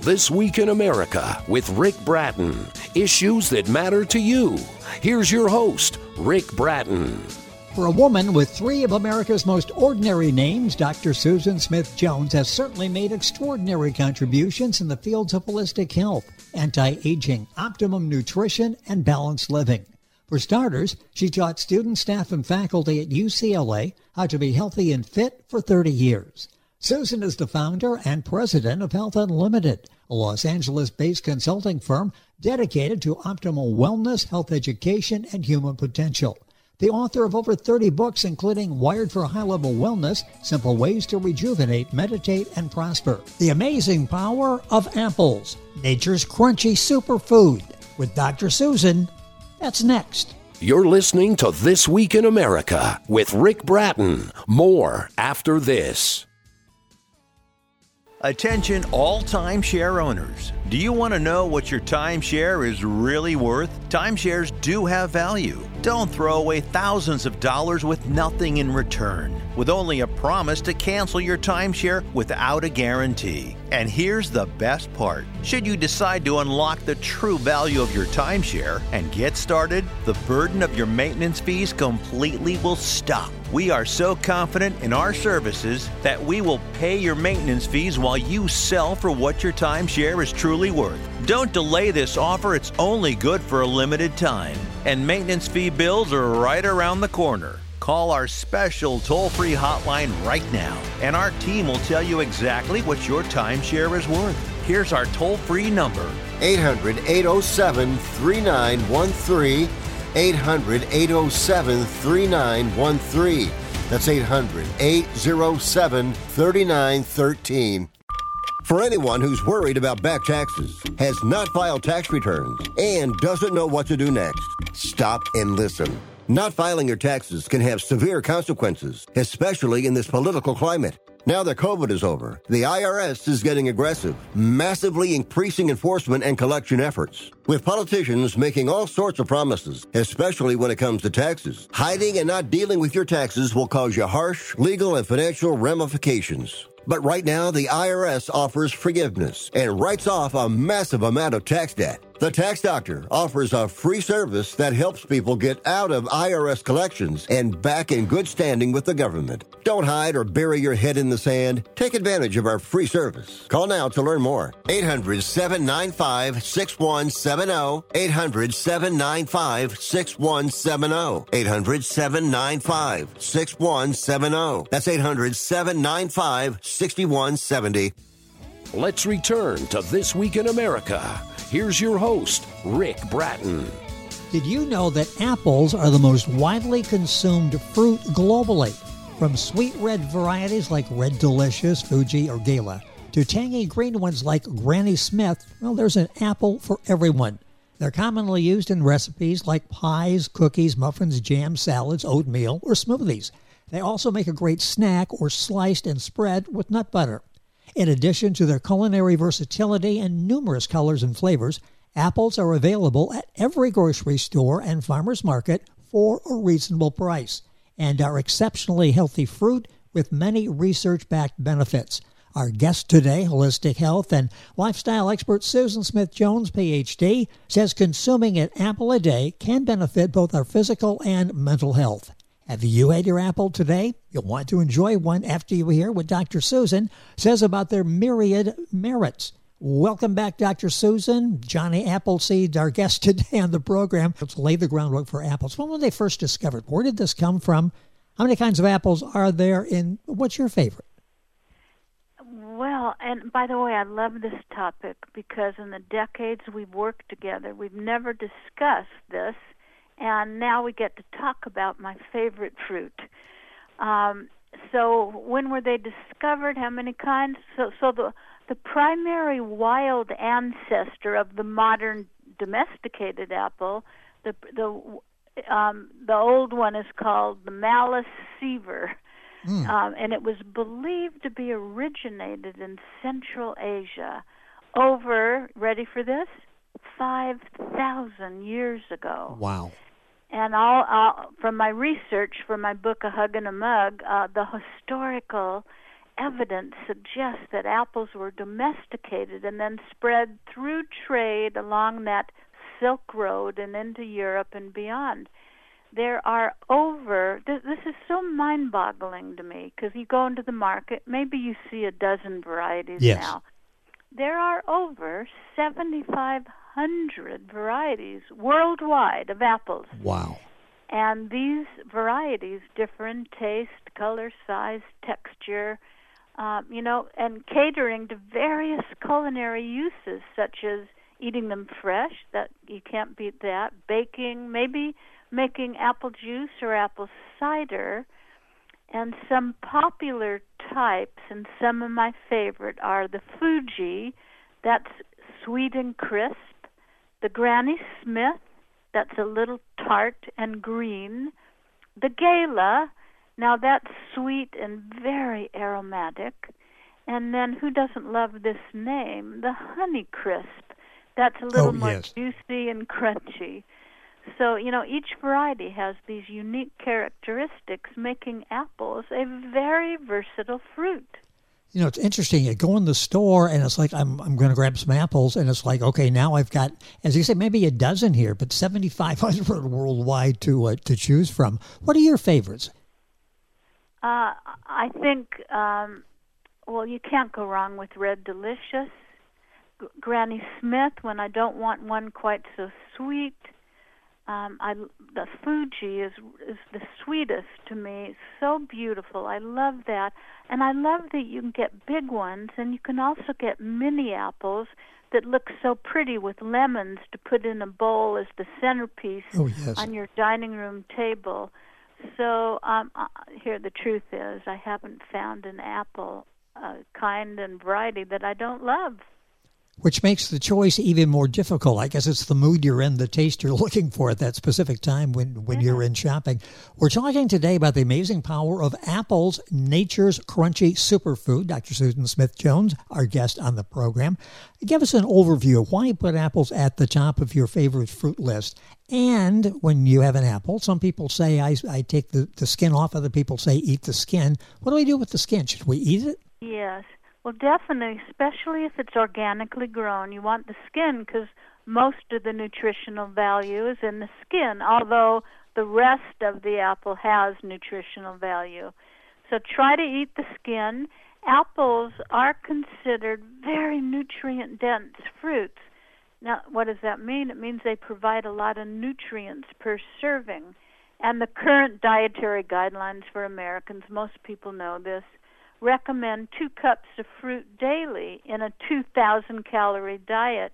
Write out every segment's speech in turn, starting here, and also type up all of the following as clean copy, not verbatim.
This Week in America with Rick Bratton. Issues that matter to you. Here's your host, Rick Bratton. For a woman with three of America's most ordinary names, Dr. Susan Smith Jones has certainly made extraordinary contributions in the fields of holistic health, anti-aging, optimum nutrition, and balanced living. For starters, she taught students, staff, and faculty at UCLA how to be healthy and fit for 30 years. Susan is the founder and president of Health Unlimited, a Los Angeles-based consulting firm dedicated to optimal wellness, health education, and human potential. The author of over 30 books, including Wired for High-Level Wellness, Simple Ways to Rejuvenate, Meditate, and Prosper. The Amazing Power of Apples, Nature's Crunchy Superfood. With Dr. Susan, that's next. You're listening to This Week in America with Rick Bratton. More after this. Attention all timeshare owners. Do you want to know what your timeshare is really worth? Timeshares do have value. Don't throw away thousands of dollars with nothing in return, with only a promise to cancel your timeshare without a guarantee. And here's the best part. Should you decide to unlock the true value of your timeshare and get started, the burden of your maintenance fees completely will stop. We are so confident in our services that we will pay your maintenance fees while you sell for what your timeshare is truly worth. Don't delay this offer. It's only good for a limited time. And maintenance fee bills are right around the corner. Call our special toll-free hotline right now, and our team will tell you exactly what your timeshare is worth. Here's our toll-free number. 800-807-3913. 800-807-3913. That's 800-807-3913. For anyone who's worried about back taxes, has not filed tax returns, and doesn't know what to do next, stop and listen. Not filing your taxes can have severe consequences, especially in this political climate. Now that COVID is over, the IRS is getting aggressive, massively increasing enforcement and collection efforts. With politicians making all sorts of promises, especially when it comes to taxes, hiding and not dealing with your taxes will cause you harsh legal and financial ramifications. But right now, the IRS offers forgiveness and writes off a massive amount of tax debt. The Tax Doctor offers a free service that helps people get out of IRS collections and back in good standing with the government. Don't hide or bury your head in the sand. Take advantage of our free service. Call now to learn more. 800-795-6170. 800-795-6170. 800-795-6170. That's 800-795-6170. Let's return to This Week in America. Here's your host, Rick Bratton. Did you know that apples are the most widely consumed fruit globally? From sweet red varieties like Red Delicious, Fuji, or Gala, to tangy green ones like Granny Smith, well, there's an apple for everyone. They're commonly used in recipes like pies, cookies, muffins, jam, salads, oatmeal, or smoothies. They also make a great snack or sliced and spread with nut butter. In addition to their culinary versatility and numerous colors and flavors, apples are available at every grocery store and farmer's market for a reasonable price and are exceptionally healthy fruit with many research-backed benefits. Our guest today, holistic health and lifestyle expert Susan Smith Jones, Ph.D., says consuming an apple a day can benefit both our physical and mental health. Have you had your apple today? You'll want to enjoy one after you hear what Dr. Susan says about their myriad merits. Welcome back, Dr. Susan. Johnny Appleseed, our guest today on the program. Let's lay the groundwork for apples. When were they first discovered? Where did this come from? How many kinds of apples are there, and what's your favorite? Well, and by the way, I love this topic because in the decades we've worked together, we've never discussed this. And now we get to talk about my favorite fruit. So when were they discovered? How many kinds? So the primary wild ancestor of the modern domesticated apple, the old one is called the Malus sever, and it was believed to be originated in Central Asia over, ready for this, 5,000 years ago. Wow. And I'll from my research for my book, A Hug and a Mug, the historical evidence suggests that apples were domesticated and then spread through trade along that Silk Road and into Europe and beyond. There are this is so mind-boggling to me, because you go into the market, maybe you see a dozen varieties now. There are over 7,500 varieties worldwide of apples. Wow. And these varieties differ in taste, color, size, texture, and catering to various culinary uses, such as eating them fresh, that you can't beat that, baking, maybe making apple juice or apple cider. And some popular types, and some of my favorite, are the Fuji, that's sweet and crisp, the Granny Smith, that's a little tart and green, the Gala, now that's sweet and very aromatic, and then who doesn't love this name, the Honey Crisp, that's a little more juicy and crunchy. So, each variety has these unique characteristics, making apples a very versatile fruit. It's interesting. You go in the store, and it's like, I'm going to grab some apples, and it's like, okay, now I've got, as you say, maybe a dozen here, but 7,500 worldwide to choose from. What are your favorites? I think, you can't go wrong with Red Delicious, Granny Smith, when I don't want one quite so sweet. The Fuji is the sweetest to me. So beautiful. I love that. And I love that you can get big ones, and you can also get mini apples that look so pretty with lemons to put in a bowl as the centerpiece on your dining room table. So here the truth is, I haven't found an apple kind and variety that I don't love. Which makes the choice even more difficult. I guess it's the mood you're in, the taste you're looking for at that specific time when you're in shopping. We're talking today about the amazing power of apples, nature's crunchy superfood. Dr. Susan Smith-Jones, our guest on the program. Give us an overview of why you put apples at the top of your favorite fruit list. And when you have an apple, some people say, I take the skin off. Other people say, eat the skin. What do we do with the skin? Should we eat it? Yes. Well, definitely, especially if it's organically grown. You want the skin because most of the nutritional value is in the skin, although the rest of the apple has nutritional value. So try to eat the skin. Apples are considered very nutrient-dense fruits. Now, what does that mean? It means they provide a lot of nutrients per serving. And the current dietary guidelines for Americans, most people know this, recommend 2 cups of fruit daily in a 2,000-calorie diet.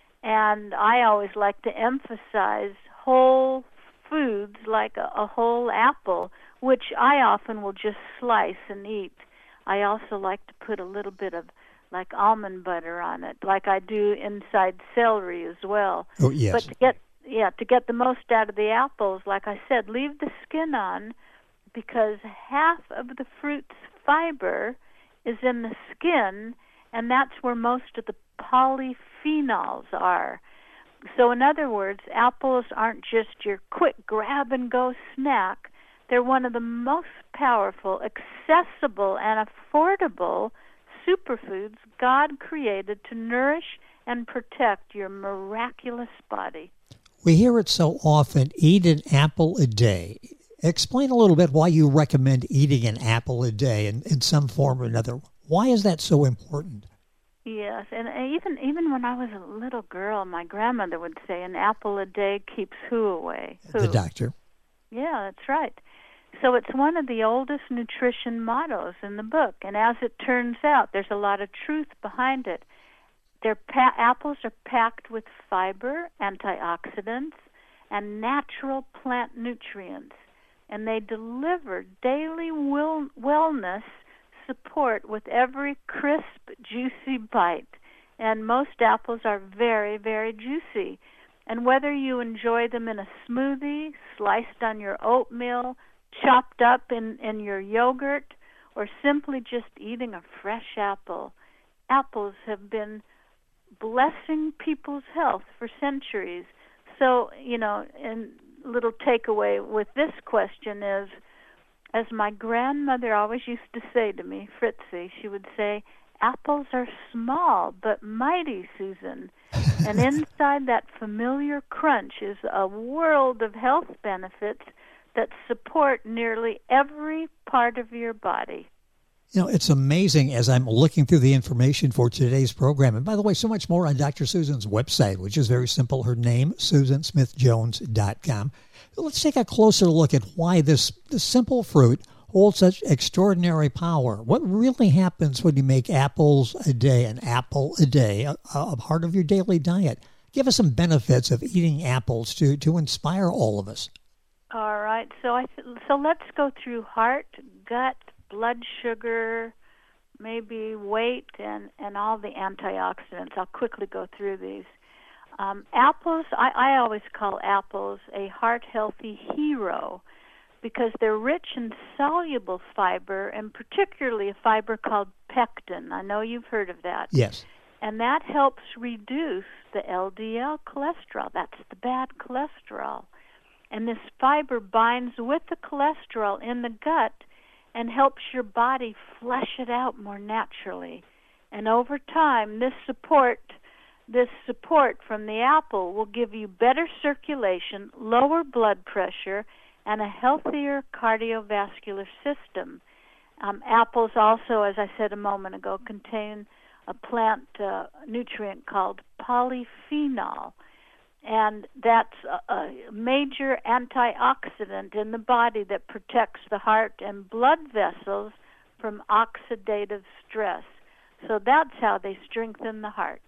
And I always like to emphasize whole foods like a whole apple, which I often will just slice and eat. I also like to put a little bit of like almond butter on it, like I do inside celery as well. Oh, yes. But to get the most out of the apples, like I said, leave the skin on, because half of the fruit's fiber is in the skin, and that's where most of the polyphenols are. So in other words, apples aren't just your quick grab-and-go snack. They're one of the most powerful, accessible, and affordable superfoods God created to nourish and protect your miraculous body. We hear it so often, eat an apple a day. Explain a little bit why you recommend eating an apple a day in some form or another. Why is that so important? Yes, and even when I was a little girl, my grandmother would say, an apple a day keeps who away? Who? The doctor. Yeah, that's right. So it's one of the oldest nutrition mottos in the book, and as it turns out, there's a lot of truth behind it. Apples are packed with fiber, antioxidants, and natural plant nutrients, and they deliver daily wellness support with every crisp, juicy bite. And most apples are very, very juicy. And whether you enjoy them in a smoothie, sliced on your oatmeal, chopped up in your yogurt, or simply just eating a fresh apple, apples have been blessing people's health for centuries. So, and little takeaway with this question is, as my grandmother always used to say to me, Fritzy, she would say, apples are small but mighty, Susan. And inside that familiar crunch is a world of health benefits that support nearly every part of your body. You know, it's amazing as I'm looking through the information for today's program. And by the way, so much more on Dr. Susan's website, which is very simple. Her name, SusanSmithJones.com. Let's take a closer look at why this simple fruit holds such extraordinary power. What really happens when you make apples a day, an apple a day, a part of your daily diet? Give us some benefits of eating apples to inspire all of us. All right. So let's go through heart, gut, blood sugar, maybe weight, and all the antioxidants. I'll quickly go through these. Apples, I always call apples a heart-healthy hero because they're rich in soluble fiber, and particularly a fiber called pectin. I know you've heard of that. Yes. And that helps reduce the LDL cholesterol. That's the bad cholesterol. And this fiber binds with the cholesterol in the gut and helps your body flush it out more naturally. And over time, this support from the apple will give you better circulation, lower blood pressure, and a healthier cardiovascular system. Apples also, as I said a moment ago, contain a plant nutrient called polyphenol. And that's a major antioxidant in the body that protects the heart and blood vessels from oxidative stress. So that's how they strengthen the heart.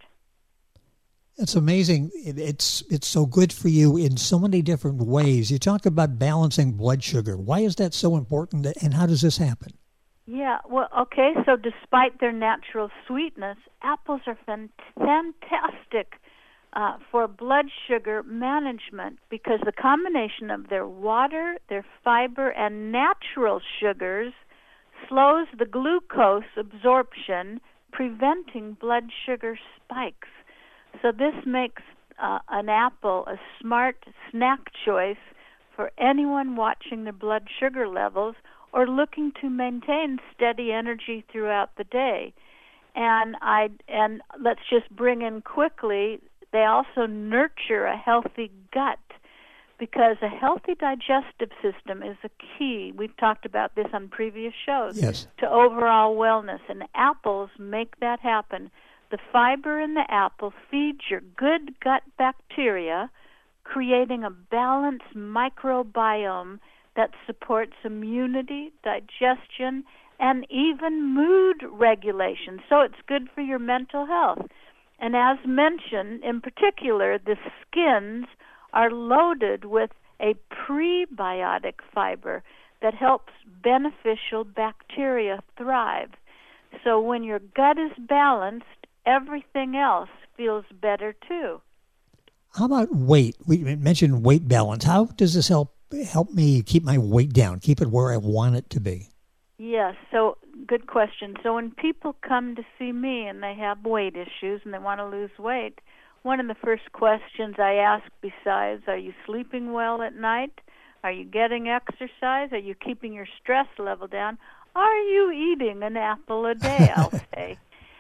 It's amazing. It's so good for you in so many different ways. You talk about balancing blood sugar. Why is that so important, and how does this happen? Yeah, well, okay, so despite their natural sweetness, apples are fantastic for blood sugar management because the combination of their water, their fiber, and natural sugars slows the glucose absorption, preventing blood sugar spikes. So this makes an apple a smart snack choice for anyone watching their blood sugar levels or looking to maintain steady energy throughout the day. And let's just bring in quickly, they also nurture a healthy gut because a healthy digestive system is a key. We've talked about this on previous shows. Yes. To overall wellness, and apples make that happen. The fiber in the apple feeds your good gut bacteria, creating a balanced microbiome that supports immunity, digestion, and even mood regulation. So it's good for your mental health. And as mentioned, in particular, the skins are loaded with a prebiotic fiber that helps beneficial bacteria thrive. So when your gut is balanced, everything else feels better too. How about weight? We mentioned weight balance. How does this help me keep my weight down, keep it where I want it to be? Yes, so good question. So when people come to see me and they have weight issues and they want to lose weight, one of the first questions I ask besides, are you sleeping well at night? Are you getting exercise? Are you keeping your stress level down? Are you eating an apple a day, I'll say.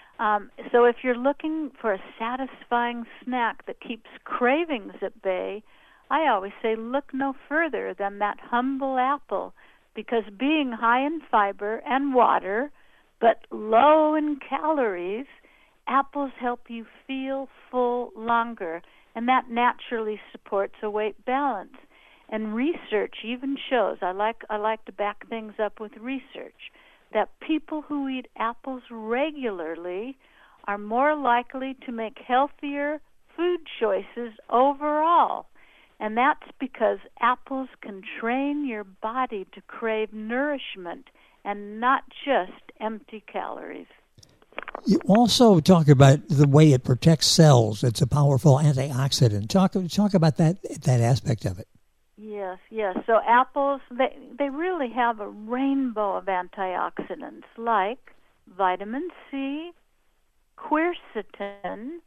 So if you're looking for a satisfying snack that keeps cravings at bay, I always say look no further than that humble apple, because being high in fiber and water, but low in calories, apples help you feel full longer, and that naturally supports a weight balance. And research even shows, I like to back things up with research, that people who eat apples regularly are more likely to make healthier food choices overall. And that's because apples can train your body to crave nourishment and not just empty calories. You also talk about the way it protects cells. It's a powerful antioxidant. Talk about that aspect of it. Yes. So apples, they really have a rainbow of antioxidants like vitamin C, quercetin,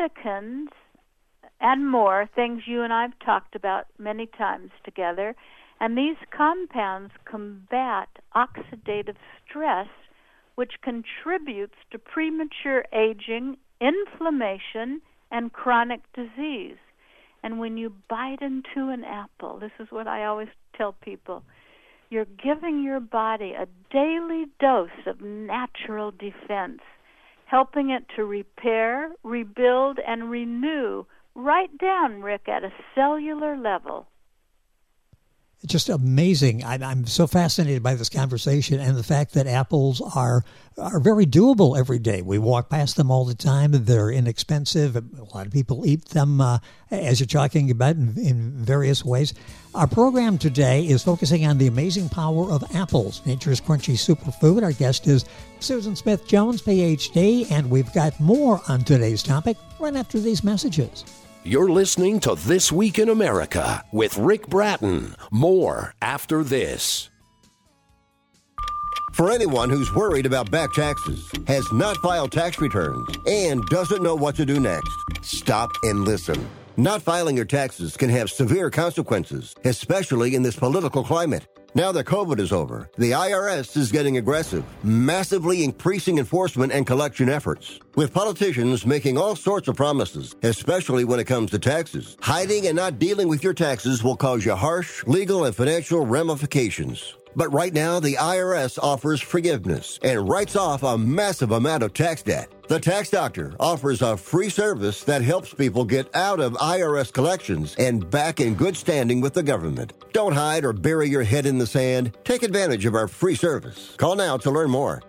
catechins, and more, things you and I have talked about many times together. And these compounds combat oxidative stress, which contributes to premature aging, inflammation, and chronic disease. And when you bite into an apple, this is what I always tell people, you're giving your body a daily dose of natural defense, helping it to repair, rebuild, and renew right down, Rick, at a cellular level. It's just amazing. I'm so fascinated by this conversation and the fact that apples are very doable every day. We walk past them all the time. They're inexpensive. A lot of people eat them, as you're talking about, in various ways. Our program today is focusing on the amazing power of apples, nature's crunchy superfood. Our guest is Susan Smith-Jones, Ph.D., and we've got more on today's topic right after these messages. You're listening to This Week in America with Rick Bratton. More after this. For anyone who's worried about back taxes, has not filed tax returns, and doesn't know what to do next, stop and listen. Not filing your taxes can have severe consequences, especially in this political climate. Now that COVID is over, the IRS is getting aggressive, massively increasing enforcement and collection efforts. With politicians making all sorts of promises, especially when it comes to taxes, hiding and not dealing with your taxes will cause you harsh legal and financial ramifications. But right now, the IRS offers forgiveness and writes off a massive amount of tax debt. The Tax Doctor offers a free service that helps people get out of IRS collections and back in good standing with the government. Don't hide or bury your head in the sand. Take advantage of our free service. Call now to learn more.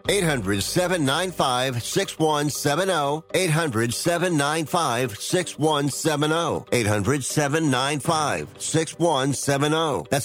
800-795-6170. 800-795-6170. 800-795-6170. That's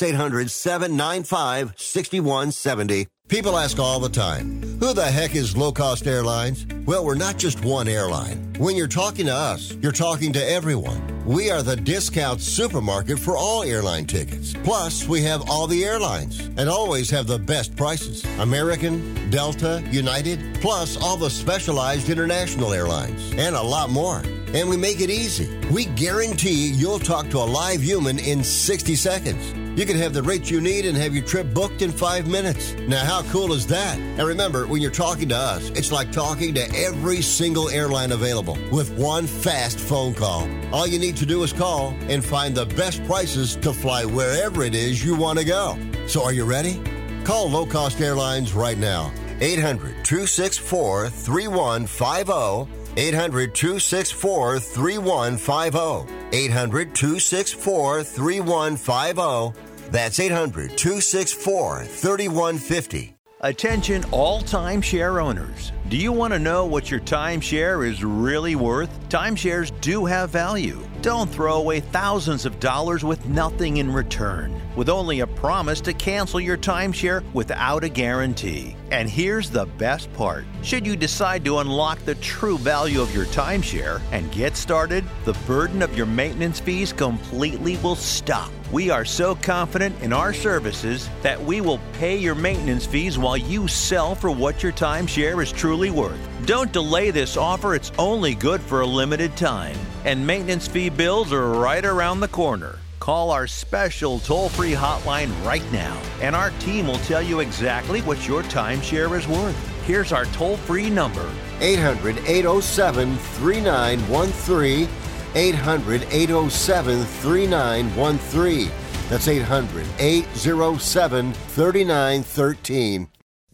800-795-6170. People ask all the time, who the heck is Low Cost Airlines? Well, we're not just one airline. When you're talking to us, you're talking to everyone. We are the discount supermarket for all airline tickets. Plus, we have all the airlines and always have the best prices. American, Delta, United, plus all the specialized international airlines and a lot more. And we make it easy. We guarantee you'll talk to a live human in 60 seconds. You can have the rates you need and have your trip booked in 5 minutes. Now, how cool is that? And remember, when you're talking to us, it's like talking to every single airline available with one fast phone call. All you need to do is call and find the best prices to fly wherever it is you want to go. So are you ready? Call Low Cost Airlines right now. 800-264-3150. 800-264-3150. 800-264-3150. That's 800-264-3150. Attention all timeshare owners. Do you want to know what your timeshare is really worth? Timeshares do have value. Don't throw away thousands of dollars with nothing in return, with only a promise to cancel your timeshare without a guarantee. And here's the best part. Should you decide to unlock the true value of your timeshare and get started, the burden of your maintenance fees completely will stop. We are so confident in our services that we will pay your maintenance fees while you sell for what your timeshare is truly worth. Don't delay this offer. It's only good for a limited time. And maintenance fee bills are right around the corner. Call our special toll-free hotline right now, and our team will tell you exactly what your timeshare is worth. Here's our toll-free number. 800-807-3913. 800-807-3913. That's 800-807-3913.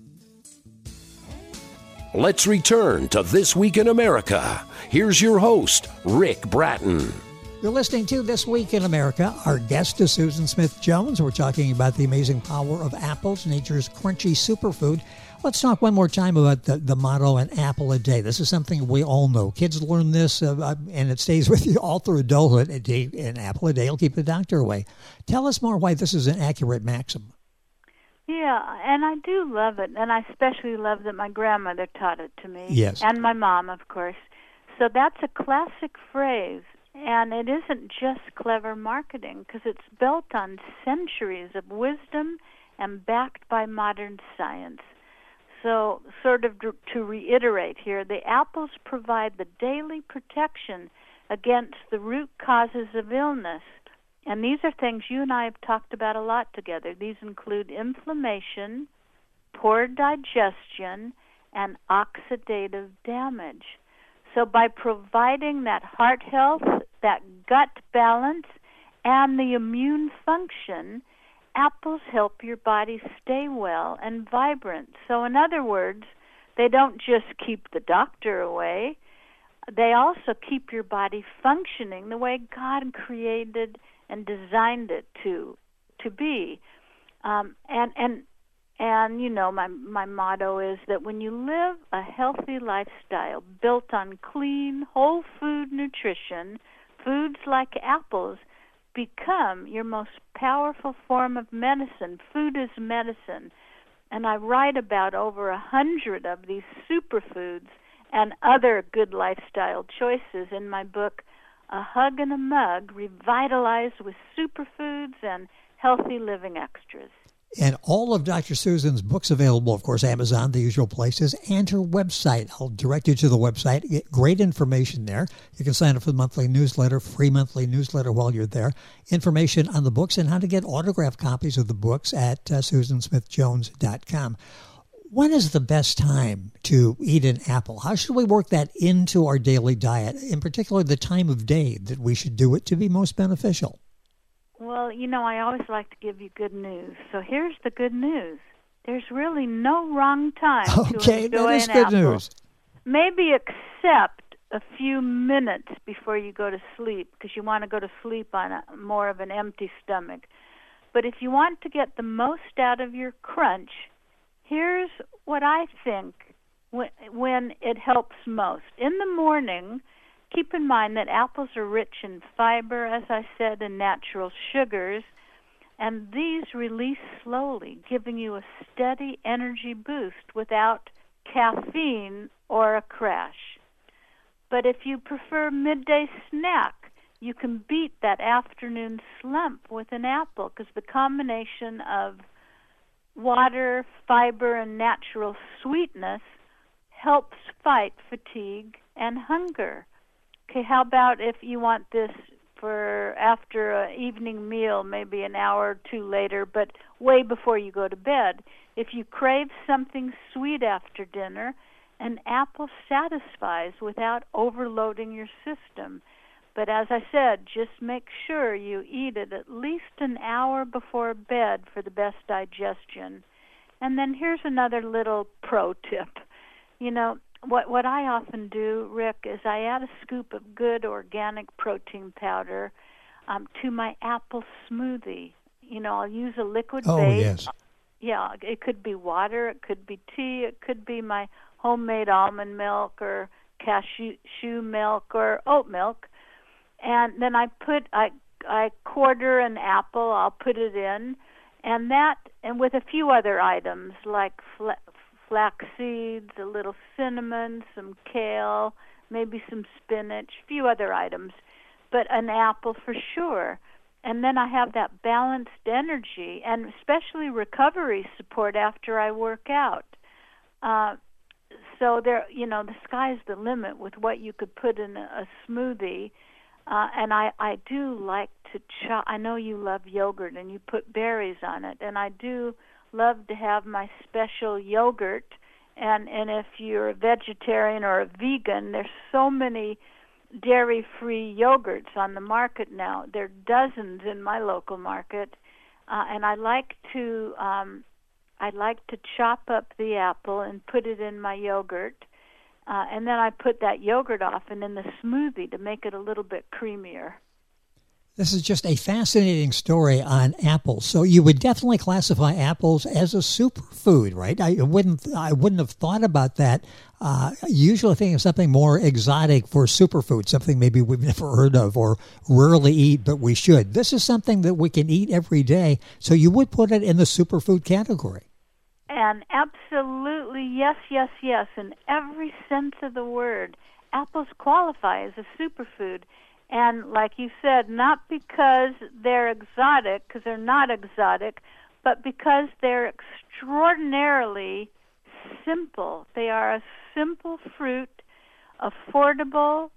Let's return to This Week in America. Here's your host, Rick Bratton. You're listening to This Week in America. Our guest is Susan Smith-Jones. We're talking about the amazing power of apples, nature's crunchy superfood. Let's talk one more time about the motto, an apple a day. This is something we all know. Kids learn this, and it stays with you all through adulthood. An apple a day will keep the doctor away. Tell us more why this is an accurate maxim. Yeah, and I do love it, and I especially love that my grandmother taught it to me. Yes. And my mom, of course. So that's a classic phrase, and it isn't just clever marketing, because it's built on centuries of wisdom and backed by modern science. So, sort of to reiterate here, the apples provide the daily protection against the root causes of illness, And these are things you and I have talked about a lot together. These include inflammation, poor digestion, and oxidative damage. So by providing that heart health, that gut balance, and the immune function, apples help your body stay well and vibrant. So in other words, they don't just keep the doctor away, they also keep your body functioning the way God created and designed it to be. And you know, my motto is that when you live a healthy lifestyle built on clean, whole food nutrition, foods like apples become your most powerful form of medicine. Food is medicine. And I write about over 100 of these superfoods and other good lifestyle choices in my book, A Hug and a Mug, Revitalized with Superfoods and Healthy Living Extras. And all of Dr. Susan's books available, of course, Amazon, the usual places, and her website. I'll direct you to the website. Get great information there. You can sign up for the monthly newsletter, free monthly newsletter while you're there. Information on the books and how to get autographed copies of the books at SusanSmithJones.com. When is the best time to eat an apple? How should we work that into our daily diet, in particular the time of day that we should do it to be most beneficial? Well, you know, I always like to give you good news. So here's the good news. There's really no wrong time to enjoy that is an good apple. News. Maybe except a few minutes before you go to sleep, because you want to go to sleep on more of an empty stomach. But if you want to get the most out of your crunch, here's what I think when it helps most. In the morning, keep in mind that apples are rich in fiber, as I said, and natural sugars, and these release slowly, giving you a steady energy boost without caffeine or a crash. But if you prefer midday snack, you can beat that afternoon slump with an apple, because the combination of water, fiber, and natural sweetness helps fight fatigue and hunger. Okay, how about if you want this for after an evening meal, maybe an hour or two later, but way before you go to bed? If you crave something sweet after dinner, an apple satisfies without overloading your system. But as I said, just make sure you eat it at least an hour before bed for the best digestion. And then here's another little pro tip. You know, what I often do, Rick, is I add a scoop of good organic protein powder to my apple smoothie. You know, I'll use a liquid base. Oh, yes. Yeah, it could be water, it could be tea, it could be my homemade almond milk or cashew milk or oat milk. And then I quarter an apple, I'll put it in, and with a few other items like flax seeds, a little cinnamon, some kale, maybe some spinach, a few other items, but an apple for sure. And then I have that balanced energy and especially recovery support after I work out. So there, you know, the sky's the limit with what you could put in a smoothie. And I do like to chop. I know you love yogurt and you put berries on it, and I do love to have my special yogurt. And if you're a vegetarian or a vegan, there's so many dairy-free yogurts on the market now. There are dozens in my local market, and I like to chop up the apple and put it in my yogurt, and then I put that yogurt often in the smoothie to make it a little bit creamier. This is just a fascinating story on apples. So you would definitely classify apples as a superfood, right? I wouldn't have thought about that. Usually think of something more exotic for superfood, something maybe we've never heard of or rarely eat, but we should. This is something that we can eat every day. So you would put it in the superfood category. And absolutely, yes, in every sense of the word. Apples qualify as a superfood. And like you said, not because they're exotic, because they're not exotic, but because they're extraordinarily simple. They are a simple fruit, affordable,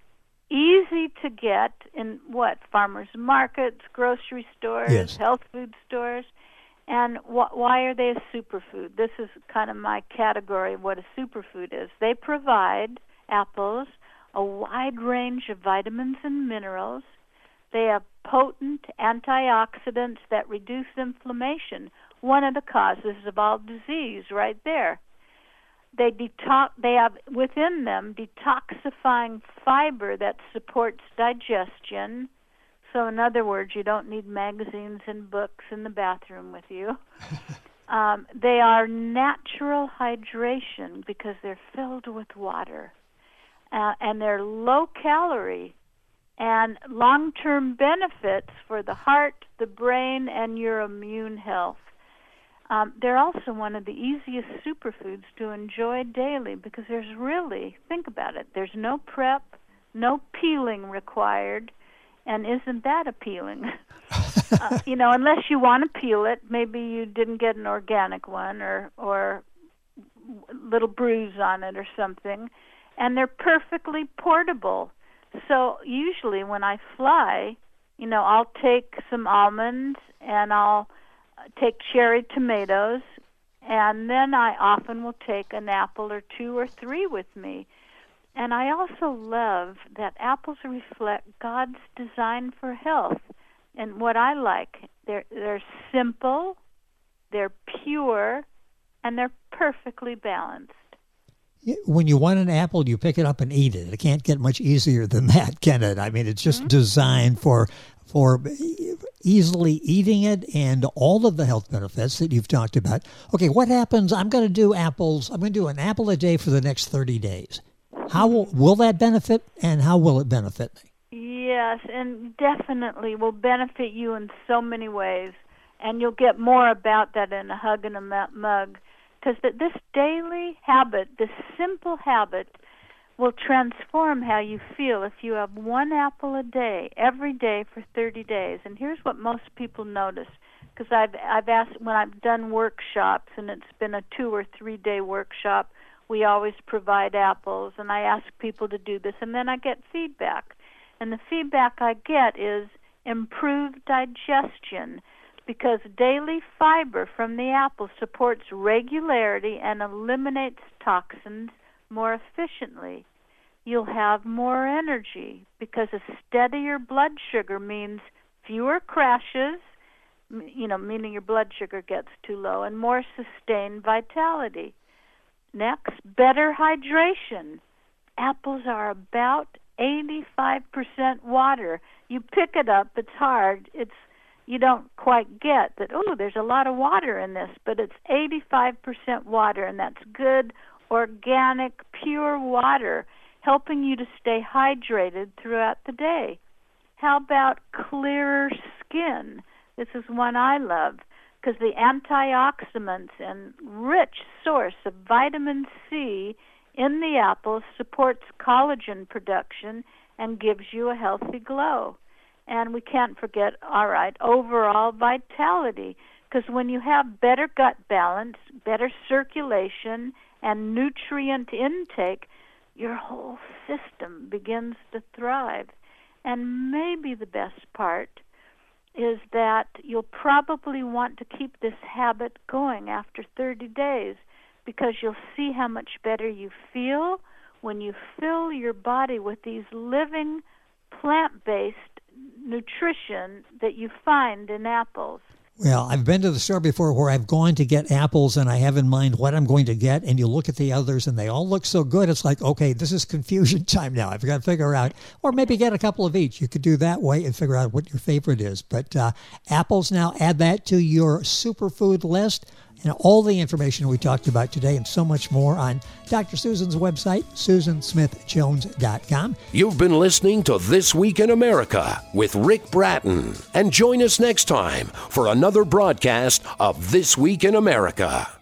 easy to get in farmers markets, grocery stores, yes, health food stores. And why are they a superfood? This is kind of my category of what a superfood is. They provide, apples, a wide range of vitamins and minerals. They have potent antioxidants that reduce inflammation, one of the causes of all disease right there. They have within them detoxifying fiber that supports digestion. So in other words, you don't need magazines and books in the bathroom with you. They are natural hydration because they're filled with water. And they're low calorie and long-term benefits for the heart, the brain, and your immune health. They're also one of the easiest superfoods to enjoy daily because think about it, there's no prep, no peeling required. And isn't that appealing? Unless you want to peel it, maybe you didn't get an organic one or little bruise on it or something. And they're perfectly portable. So usually when I fly, I'll take some almonds and I'll take cherry tomatoes, and then I often will take an apple or 2 or 3 with me. And I also love that apples reflect God's design for health. And what I like, they're simple, they're pure, and they're perfectly balanced. When you want an apple, you pick it up and eat it. It can't get much easier than that, can it? I mean, it's just designed for easily eating it and all of the health benefits that you've talked about. Okay, what happens? I'm going to do apples. I'm going to do an apple a day for the next 30 days. How will that benefit, and how will it benefit me? Yes, and definitely will benefit you in so many ways. And you'll get more about that in a hug and a mug. Because this daily habit, this simple habit, will transform how you feel if you have 1 apple a day, every day for 30 days. And here's what most people notice. Because I've asked, when I've done workshops, and it's been a 2 or 3 day workshop, we always provide apples, and I ask people to do this, and then I get feedback. And the feedback I get is improved digestion, because daily fiber from the apple supports regularity and eliminates toxins more efficiently. You'll have more energy, because a steadier blood sugar means fewer crashes, meaning your blood sugar gets too low, and more sustained vitality. Next, better hydration. Apples are about 85% water. You pick it up, it's hard. You don't quite get that, there's a lot of water in this, but it's 85% water, and that's good, organic, pure water, helping you to stay hydrated throughout the day. How about clearer skin? This is one I love, because the antioxidants and rich source of vitamin C in the apple supports collagen production and gives you a healthy glow. And we can't forget, overall vitality, because when you have better gut balance, better circulation, and nutrient intake, your whole system begins to thrive. And maybe the best part is that you'll probably want to keep this habit going after 30 days, because you'll see how much better you feel when you fill your body with these living plant-based nutrition that you find in apples. Well, I've been to the store before where I've gone to get apples and I have in mind what I'm going to get, and you look at the others and they all look so good. It's like, okay, this is confusion time now. I've got to figure out, or maybe get a couple of each. You could do that way and figure out what your favorite is. But apples now, add that to your superfood list. And all the information we talked about today and so much more on Dr. Susan's website, SusanSmithJones.com. You've been listening to This Week in America with Rick Bratton. And join us next time for another broadcast of This Week in America.